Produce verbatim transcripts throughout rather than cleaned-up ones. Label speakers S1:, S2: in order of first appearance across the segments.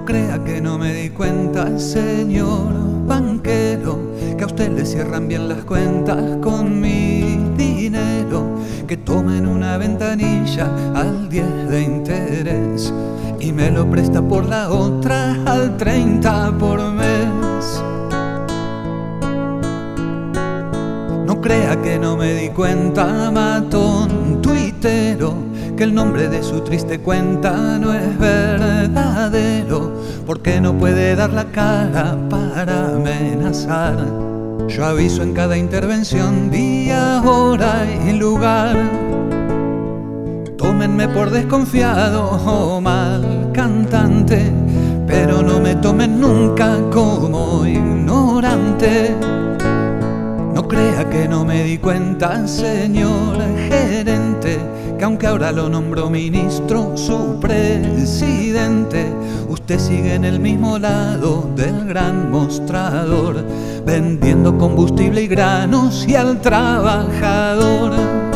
S1: crea que no me di cuenta, señor banquero, que a usted le cierran bien las cuentas con mi dinero, que tomen una ventanilla al diez de interés y me lo presta por la otra al treinta por mes. No crea que no me di cuenta, matón tuitero, que el nombre de su triste cuenta no es verdadero, porque no puede dar la cara para amenazar. Yo aviso en cada intervención día, hora y lugar. Tómenme por desconfiado o mal cantante, pero no me tomen nunca como ignorante. No crea que no me di cuenta, señor gerente, que aunque ahora lo nombro ministro, su presidente, usted sigue en el mismo lado del gran mostrador, vendiendo combustible y granos y al trabajador.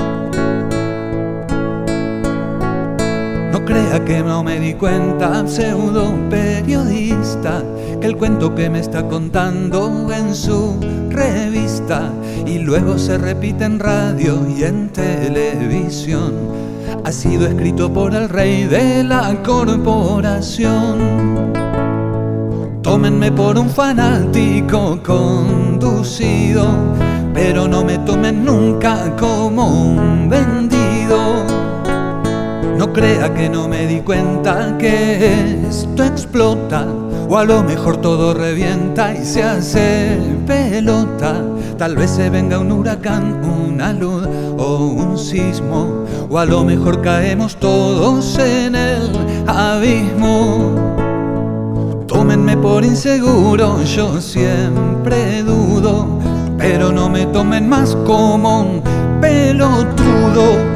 S1: No crea que no me di cuenta, pseudo periodista, que el cuento que me está contando en su revista y luego se repite en radio y en televisión ha sido escrito por el rey de la corporación. Tómenme por un fanático conducido, pero no me tomen nunca como un vendido. No crea que no me di cuenta que esto explota, o a lo mejor todo revienta y se hace pelota. Tal vez se venga un huracán, una luz o un sismo, o a lo mejor caemos todos en el abismo. Tómenme por inseguro, yo siempre dudo, pero no me tomen más como un pelotudo.